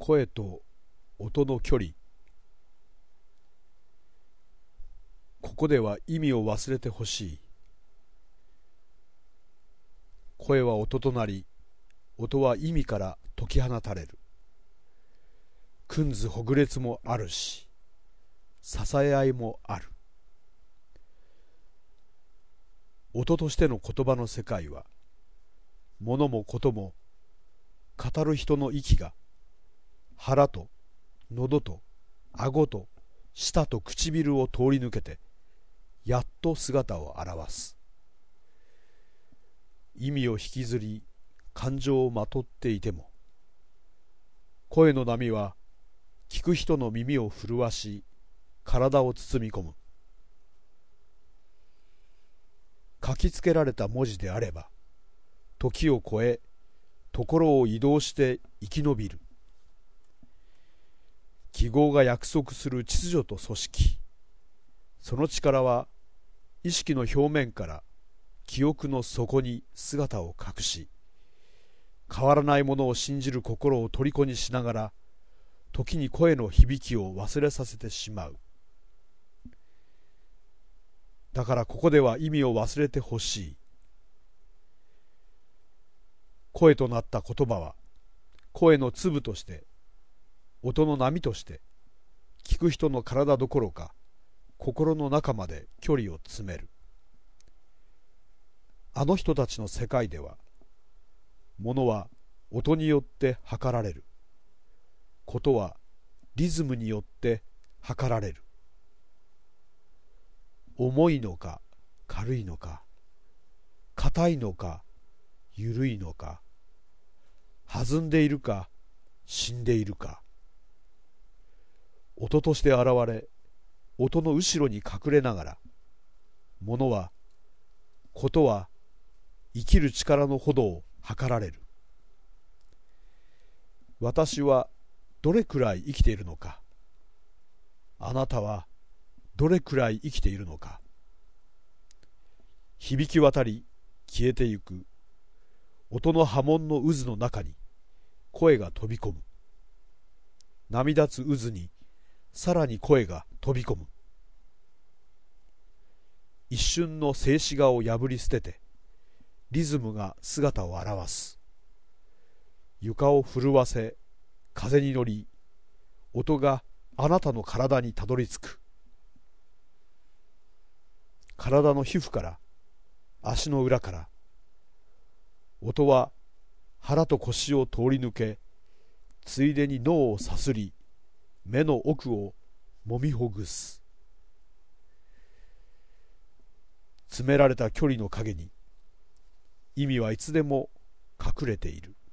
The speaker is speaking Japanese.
声と音の距離。ここでは意味を忘れてほしい。声は音となり、音は意味から解き放たれる。くんずほぐれつもあるし、支え合いもある。音としての言葉の世界は、物もことも語る人の息が腹と喉と顎と舌と唇を通り抜けてやっと姿を現す。意味を引きずり感情をまとっていても、声の波は聞く人の耳を震わし体を包み込む。書きつけられた文字であれば時を超えところを移動して生き延びる。記号が約束する秩序と組織、その力は意識の表面から記憶の底に姿を隠し、変わらないものを信じる心を虜にしながら時に声の響きを忘れさせてしまう。だからここでは意味を忘れてほしい。声となった言葉は声の粒として音の波として聞く人の体どころか心の中まで距離を詰める。あの人たちの世界では物は音によって測られる。ことはリズムによって測られる。重いのか軽いのか、硬いのか緩いのか、弾んでいるか死んでいるか。音として現れ、音の後ろに隠れながら、物は、ことは生きる力のほどを測られる。私はどれくらい生きているのか。あなたはどれくらい生きているのか。響き渡り消えてゆく音の波紋の渦の中に声が飛び込む。波立つ渦にさらに声が飛び込む。一瞬の静止画を破り捨ててリズムが姿を現す。床を震わせ風に乗り、音があなたの体にたどり着く。体の皮膚から足の裏から、音は腹と腰を通り抜け、ついでに脳をさすり、目の奥をもみほぐす。詰められた距離の影に意味はいつでも隠れている。